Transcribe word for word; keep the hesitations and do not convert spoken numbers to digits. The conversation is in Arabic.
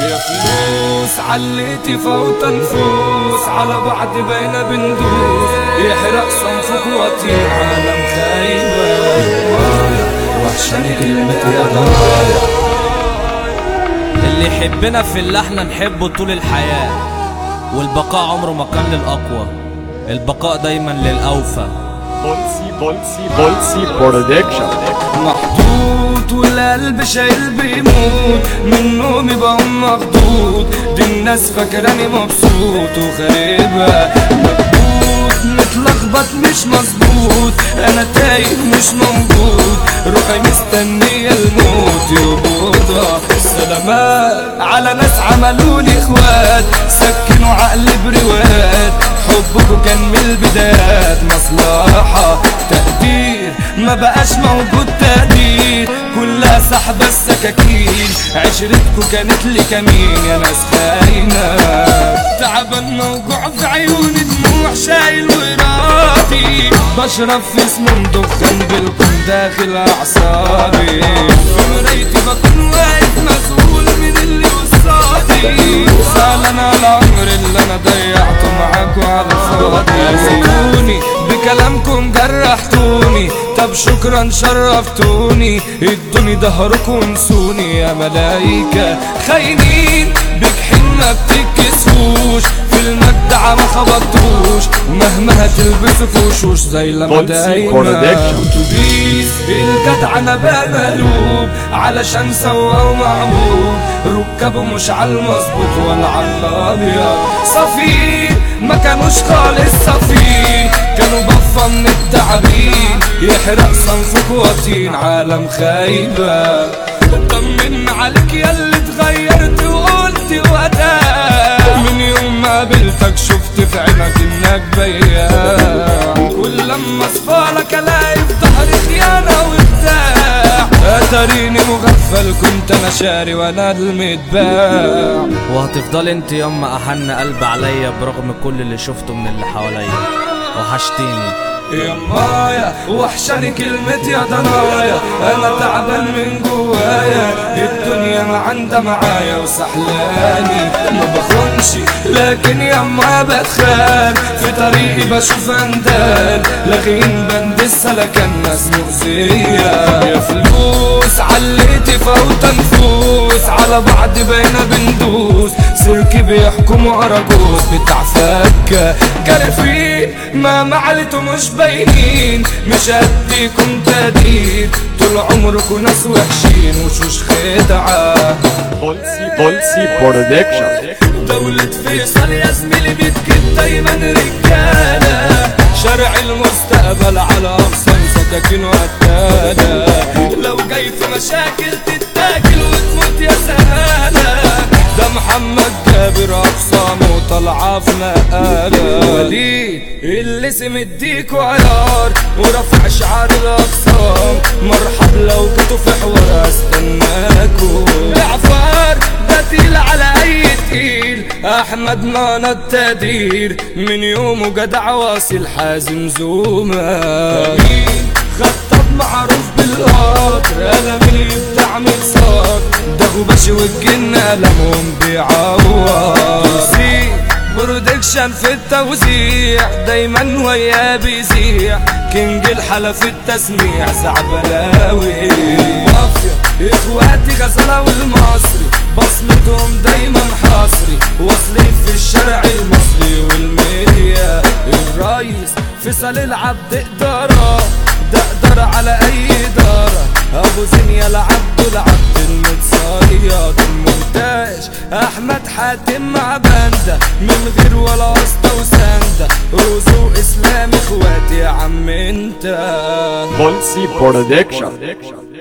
يا فلوس عليتي فوت نفوس، على بعض بينا بندوس، يحرق صنفك وطين عالم خايبة. وحشاني كلمة يا ضنايا. اللي يحبنا في اللحن نحبه طول الحياة، والبقاء عمره ما كان للأقوى، البقاء دايما للأوفى. بولسي بولسي بولسي برودكشن. محطوط والقلب شايل بيموت، من نومي بقوم مخضوض، دي الناس فاكراني مبسوط وخاربة مكبوت، متلخبط مش مظبوط، انا تايه مش موجود، روحي مستنية الموت يقبضها. سلامات على ناس عملوني اخوات، سكنوا عقلي برواد، حبكوا كان من البدايات مصلحة تقدير، ما بقاش موجود تقدير، كلها سحبة السكاكين، عشرتكوا كانت لي كمين يا ناس خاينة. تعبان موجوع في عيوني، دموع شايل وراتي، بشرب في اسم مدخن بالكم داخل اعصابي، في مرايتي بكون واقف مسؤول من اللي وصلاتي، زعلان على العمر اللي انا ضيعته معاكوا على الفاضي. سيبوني بكلامكم جرحتوني، طب شكرا شرفتوني، ادوني ظهركم ونسوني يا ملايكة خاينين، بجحين ما بتتكسفوش، في المجدعة ما خبطتوش، مهما هتلبسوا في وشوش زي لما دايما اتوبيس الجدع انا بقى مقلوب، علشان سوا ومعمول، ركبوا مش على المظبوط ولا على الابيض، صفي ما كانوش خالص صفي، كانوا بفة من التعبين، يحرق صنفك وطين عالم خايبة. طمن عليك يا اللي اتغيرت وقلت وداع، من يوم ما قابلتك شفت في عينك انك بياع، كل لما اصفالك الاقي في ظهري خيانة وبتاع، اتاريني مغفل كنت انا شاري وانا المتباع. وهتفضل انت يما احن قلب عليا، برغم كل اللي شفته من اللي حواليا، وحشتيني يا مايا وحشاني كلمة يا ضنايا، انا تعبان من جوايا، الدنيا ما عندها معايا وسحلاني، ما بخونش لكن يما بتخان، في طريقي بشوف اندال، لاغين بند السلكان ناس مؤذية. يا فلوس عليتي فوت نفوس، على بعض بينا بندوس، سلكي بيحكموا اراجوز بتاع فكة كارفين، ما معلتوا مش باينين، مش هديكم تقدير، طول عمركم ناس وحشين وشوش خدعة. بولسي بولسي برودكشن. دولة فيصل يا زميلي بتكد دايما رجالة، شارع المستقبل على اقصى سكاكين وقتالة، لو جاي في مشاكل تتاكل وتموت يا سهالة، ده محمد جابر اقسامه طالعه في نقاله، وليد اللي سمديكوا عيار ورفع شعار الاقسام، مرحب لو جيتوا في حوار استناكوا، جعفر ده تقيل على اي تقيل، احمد مانا التقدير، من يومه جدع واصل حازم زوما، خطاب معروف بالقطر، قلمي بتعمل صار، ده غباشي والجنة قلمهم بيعور، برودكشن في التوزيع دايما وياه بيزيع، كينج الحلا في التسميع زعبلاوي، مافيا اخواتي غزالة والمصري، بصمتهم دايما حصري، واصلين في الشارع المصري والميديا، الريس فيصل العبد إدارة، ده إدارة على أي إدارة، أبو زين العبد العبد المتصيد، المونتاج أحمد حاتم مع بندة، من غير ولا واسطة وسندة، رزق إسلام إخواتي يا عم انت. بولسي برودكشن.